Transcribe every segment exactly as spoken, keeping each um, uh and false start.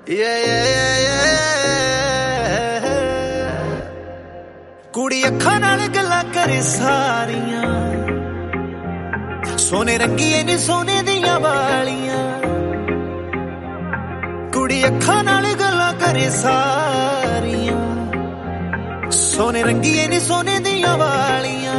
ਕੁੜੀ ਅੱਖਾਂ ਨਾਲ ਗੱਲਾਂ ਕਰੇ ਸਾਰੀਆਂ, ਸੋਨੇ ਰੰਗੀਏ ਨੀ ਸੋਨੇ ਦੀਆਂ ਵਾਲੀਆਂ। ਕੁੜੀ ਅੱਖਾਂ ਨਾਲ ਗੱਲਾਂ ਕਰੇ ਸਾਰੀਆਂ, ਸੋਨੇ ਰੰਗੀਏ ਨੀ ਸੋਨੇ ਦੀਆਂ ਵਾਲੀਆਂ।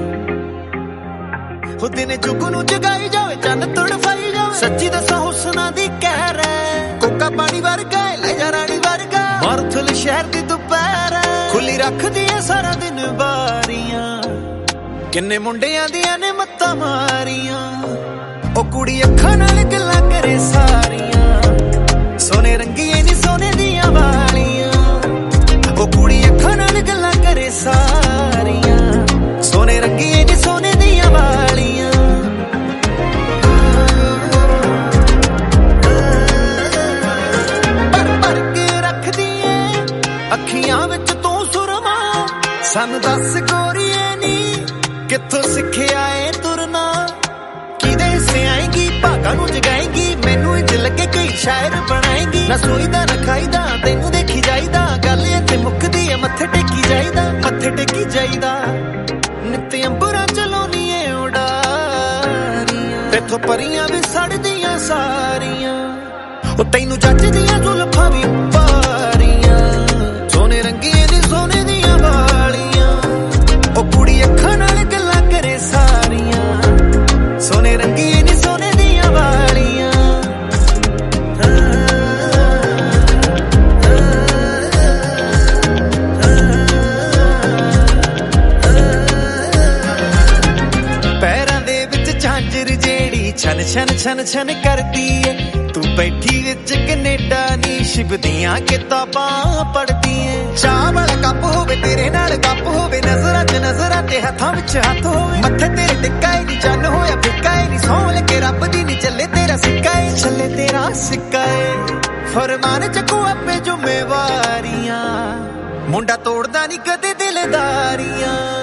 ਉਹ ਦਿਨ ਜੁਗ ਨੂੰ ਜਗਾਈ ਜਾਵੇ, ਚੰਨ ਤੜਫਾਈ ਜਾਵੇ, ਸੱਚੀ ਦੱਸਾਂ ਹੁਸਨਾਂ ਦੀ ਕਹਿਰ ਹੈ। ਕੋਕਾ ਪਾਣੀ ਵਰਗਾ ਲੈ ਜਾ ਰਾਣੀ ਵਰਗਾ, ਮਾਰਥਲ ਸ਼ਹਿਰ ਦੀ ਦੁਪਹਿਰ ਖੁੱਲੀ ਰੱਖਦੀ ਐ ਸਾਰਾ ਦਿਨ ਬਾਰੀਆਂ। ਕਿੰਨੇ ਮੁੰਡਿਆਂ ਦੀਆਂ ਨੇ ਮੱਤਾਂ ਮਾਰੀਆਂ। ਉਹ ਕੁੜੀ ਅੱਖਾਂ ਨਾਲ ਗੱਲਾਂ ਕਰੇ ਸਾਰੀਆਂ, ਸੋਨੇ ਰੰਗੀਏ ਨੀ ਸੋਨੇ ਦੀਆਂ ਵਾਲੀਆਂ। ਉਹ ਕੁੜੀ ਅੱਖਾਂ ਨਾਲ ਗੱਲਾਂ ਕਰੇ ਸਾਰੀਆਂ, ਸੋਨੇ ਰੰਗੀਏ ਨੀ ਸੋਨੇ ਦੀਆਂ ਵਾਲੀਆਂ। ਪਰ ਭਰ ਕੇ ਰੱਖਦੀ ਏ ਅੱਖੀਆਂ ਵਿੱਚ ਤੂੰ ਸੁਰਮਾ, ਸਾਨੂੰ ਦੱਸ ਗੋਰੀਏ ਨੀ ਕਿੱਥੋਂ ਸਿੱਖਿਆ ਏ ਤੁਰਨਾ। ਕਿਹਦੇ ਹਿੱਸੇ ਆਏਗੀ ਭਾਗਾਂ ਨੂੰ ਜਗਾਏਗੀ, ਮੈਨੂੰ ਇੰਝ ਲੱਗੇ ਕਈ ਸ਼ਾਇਰ ਬਣਾਏਗੀ। ਨਾ ਸੋਈਦਾ ਨਾ ਖਾਈਦਾ ਤੈਨੂੰ ਦੇਖੀ ਜਾਈਦਾ, ਗੱਲ ਇੱਥੇ ਮੁੱਕਦੀ ਏ ਮੱਥੇ ਟੇਕੀ ਜਾਈਦਾ, ਮੱਥੇ ਟੇਕੀ ਜਾਈਦਾ। ਨਿੱਤ ਅੰਬਰਾਂ ਚਲਾਉਣੀ ਏ ਉਡਾਰੀਆਂ, ਤੇਥੋਂ ਪਰੀਆਂ ਵੀ ਸੜਦੀਆਂ ਸਾਰੀਆਂ। ਉਹ ਤੈਨੂੰ ਜੱਜਦੀਆਂ ਜ਼ੁਲਫਾਂ ਵੀ ਪਾਰੀਆਂ, ਸੋਨੇ ਰੰਗੀਏ ਨੀ ਸੋਨੇ ਦੀਆਂ ਵਾਲੀਆਂ। ਉਹ ਕੁੜੀ ਅੱਖਾਂ ਨਾਲ ਗੱਲਾਂ ਕਰੇ ਸਾਰੀਆਂ, ਸੋਨੇ ਰੰਗੀਏ ਨੀ ਸੋਨੇ ਦੀਆਂ ਵਾਲੀਆਂ। ਪੈਰਾਂ ਦੇ ਵਿੱਚ ਝਾਂਜਰ ਜਿਹੜੀ ਛਨ ਛਨ ਛਨ ਛਨ ਕਰਦੀ ਏ, ਤੂੰ ਬੈਠੀ ਵਿੱਚ ਕੈਨੇਡਾ ਨੀ ਸ਼ਿਵਦੀਆਂ ਕਿਤਾਬਾਂ ਪੜ੍ਹਦੀ ਏ। ਚਾਹ ਵਾਲਾ ਕੱਪ ਹੋਵੇ ਤੇਰੇ ਨਾਲ ਗੱਪ ਹੋਵੇ, ਨਜ਼ਰਾਂ ਚ ਨਜ਼ਰਾਂ ਤੇ ਹੱਥਾਂ ਵਿੱਚ ਹੱਥ ਹੋਵੇ। ਮੱਥੇ ਤੇਰੇ ਟਿੱਕਾ ਏ ਨੀ ਚੰਨ ਹੋਇਆ ਫਿੱਕਾ ਏ ਨੀ, ਸਹੁੰ ਲੱਗੇ ਰੱਬ ਦੀ ਨੀ ਚੱਲੇ ਤੇਰਾ ਸਿੱਕਾ ਏ, ਚੱਲੇ ਤੇਰਾ ਸਿੱਕਾ ਏ। ਫਰਮਾਨ ਚੱਕੂ ਆਪੇ ਜ਼ਿੰਮੇਵਾਰੀਆਂ, ਮੁੰਡਾ ਤੋੜਦਾ ਨੀ ਕਦੇ ਦਿਲਦਾਰੀਆਂ।